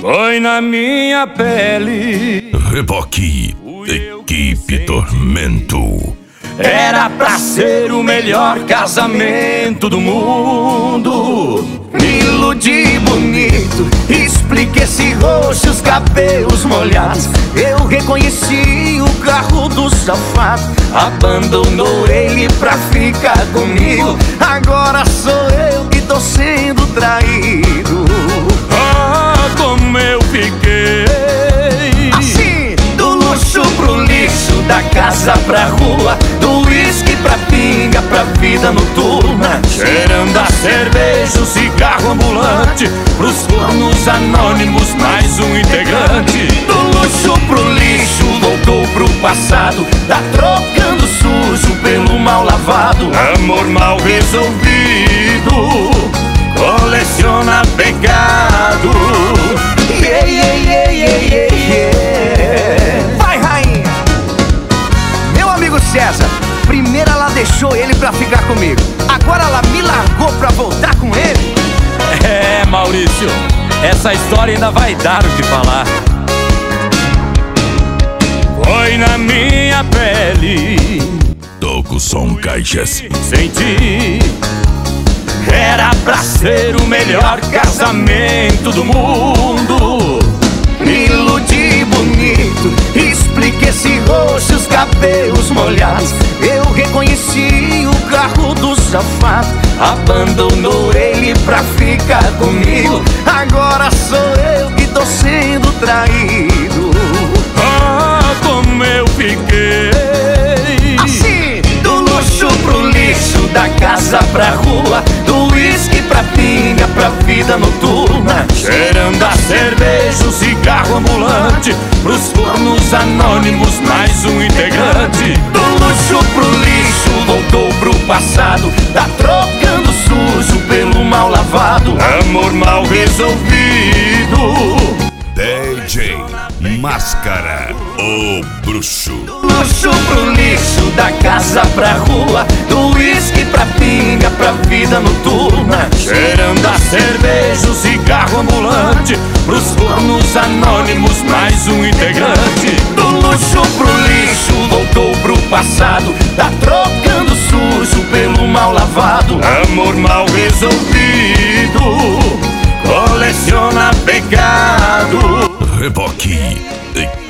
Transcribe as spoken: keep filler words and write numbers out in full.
Foi na minha pele. Reboque, equipe Tormento. Era pra ser o melhor casamento do mundo. Me iludi bonito, expliquei esse rosto, os cabelos molhados. Eu reconheci o carro do safado. Abandonou ele pra ficar comigo. Agora sou eu que tô sendo traído. Ah, como eu fiquei assim, do luxo pro lixo, da casa pra rua, do uísque pra pinga, pra vida noturna. Cheirando a cerveja, o cigarro ambulante, pros fornos anônimos, mais um integrante. Do luxo pro lixo, voltou pro passado, tá trocando sujo pelo mal lavado. Amor mal resolvido, coleciona pecado. Yeah, yeah, yeah, yeah, yeah, yeah. Vai, rainha! Meu amigo César, primeiro ela deixou ele pra ficar comigo, agora ela me largou pra voltar com ele. É, Maurício, essa história ainda vai dar o que falar. Foi na minha pele, Toco som caixas. senti. Era pra ser o melhor casamento do mundo. Me iludi bonito, expliquei esse rosto, os cabelos molhados. Eu reconheci o carro do safado. Abandonou ele pra ficar comigo. Agora sou eu que tô sendo traído. Ah, como eu fiquei assim, do luxo pro lixo, da casa pra rua, do uísque pra pinga, pra vida noturna. Cheirando a cerveja, o cigarro ambulante, pros fornos anônimos, mais um integrante. Do luxo pro lixo, voltou pro passado, tá trocando sujo pelo mal lavado. Amor mal resolvido. D J Máscara, o bruxo. Do luxo pro lixo, da casa pra rua, do uísque pra pinga, pra vida noturna. Cheirando a cerveja, o cigarro ambulante, pros fornos anônimos, mais um integrante. Do luxo pro lixo, voltou pro passado, tá trocando sujo pelo mal lavado. Amor mal resolvido, coleciona pecado. Reboque,